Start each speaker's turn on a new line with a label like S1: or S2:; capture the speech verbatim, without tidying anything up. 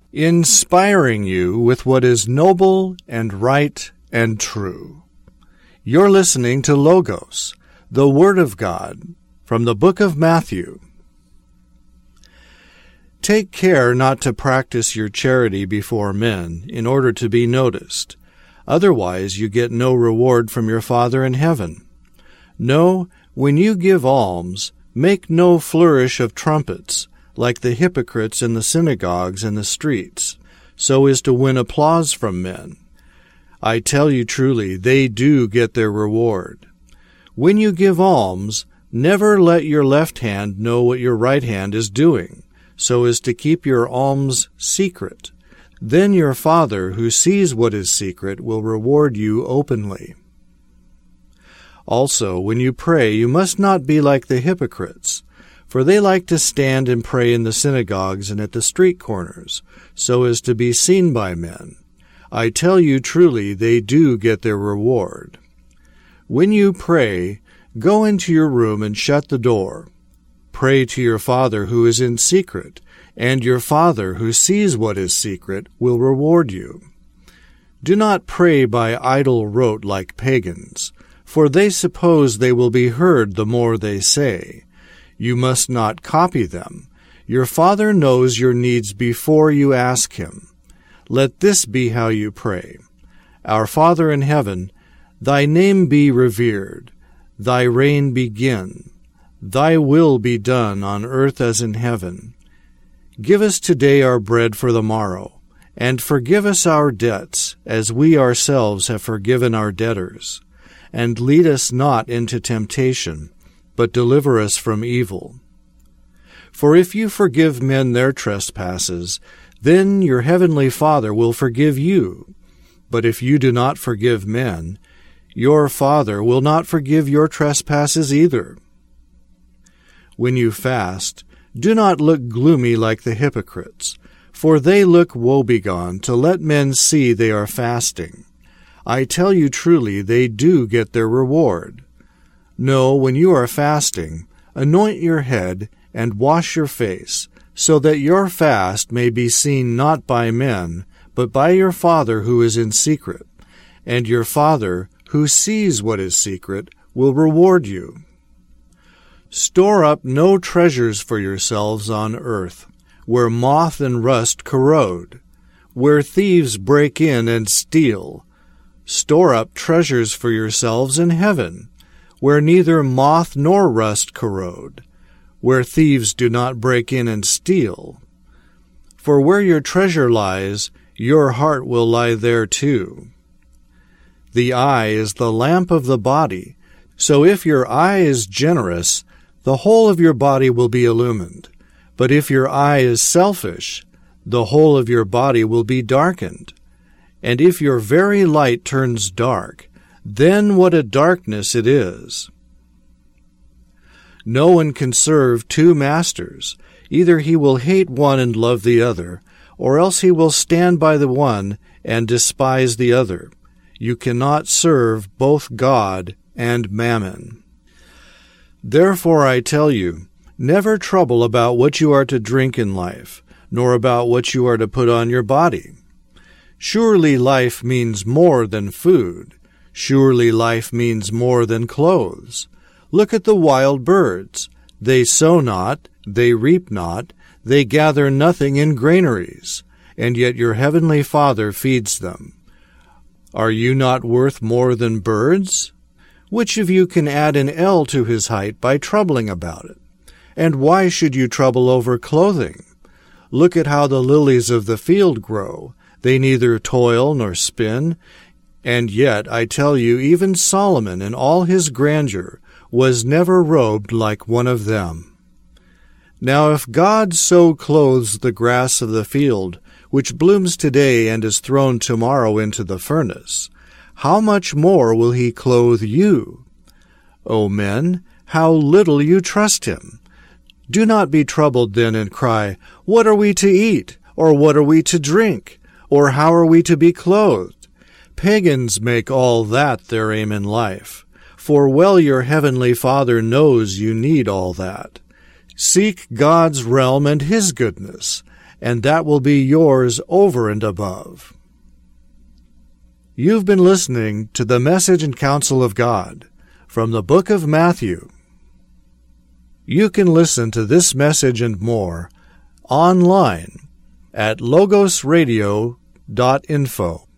S1: inspiring you with what is noble and right and true. You're listening to Logos, the Word of God, from the book of Matthew. Take care not to practice your charity before men in order to be noticed. Otherwise you get no reward from your Father in heaven. No, when you give alms, make no flourish of trumpets, like the hypocrites in the synagogues and the streets, so as to win applause from men. I tell you truly, they do get their reward. When you give alms, never let your left hand know what your right hand is doing, so as to keep your alms secret. Then your Father, who sees what is secret, will reward you openly. Also, when you pray, you must not be like the hypocrites, for they like to stand and pray in the synagogues and at the street corners, so as to be seen by men. I tell you truly, they do get their reward. When you pray, go into your room and shut the door. Pray to your Father who is in secret, and your Father who sees what is secret will reward you. Do not pray by idle rote like pagans, for they suppose they will be heard the more they say. You must not copy them. Your Father knows your needs before you ask Him. Let this be how you pray. Our Father in heaven, Thy name be revered, Thy reign begin. Thy will be done on earth as in heaven. Give us today our bread for the morrow, and forgive us our debts, as we ourselves have forgiven our debtors. And lead us not into temptation, but deliver us from evil. For if you forgive men their trespasses, then your heavenly Father will forgive you. But if you do not forgive men, your Father will not forgive your trespasses either. When you fast, do not look gloomy like the hypocrites, for they look woebegone to let men see they are fasting. I tell you truly, they do get their reward. No, when you are fasting, anoint your head and wash your face, so that your fast may be seen not by men, but by your Father who is in secret. And your Father, who sees what is secret, will reward you. Store up no treasures for yourselves on earth, where moth and rust corrode, where thieves break in and steal. Store up treasures for yourselves in heaven, where neither moth nor rust corrode, where thieves do not break in and steal. For where your treasure lies, your heart will lie there too. The eye is the lamp of the body, so if your eye is generous, the whole of your body will be illumined. But if your eye is selfish, the whole of your body will be darkened. And if your very light turns dark, then what a darkness it is. No one can serve two masters. Either he will hate one and love the other, or else he will stand by the one and despise the other. You cannot serve both God and mammon. Therefore I tell you, never trouble about what you are to drink in life, nor about what you are to put on your body. Surely life means more than food. Surely life means more than clothes. Look at the wild birds. They sow not, they reap not, they gather nothing in granaries, and yet your heavenly Father feeds them. Are you not worth more than birds? Which of you can add an ell to his height by troubling about it? And why should you trouble over clothing? Look at how the lilies of the field grow. They neither toil nor spin. And yet, I tell you, even Solomon in all his grandeur was never robed like one of them. Now if God so clothes the grass of the field, which blooms today and is thrown tomorrow into the furnace, how much more will he clothe you? O men, how little you trust him! Do not be troubled then and cry, What are we to eat? Or what are we to drink? Or how are we to be clothed? Pagans make all that their aim in life. For well your heavenly Father knows you need all that. Seek God's realm and his goodness, and that will be yours over and above. You've been listening to the Message and Counsel of God from the book of Matthew. You can listen to this message and more online at logos radio dot info.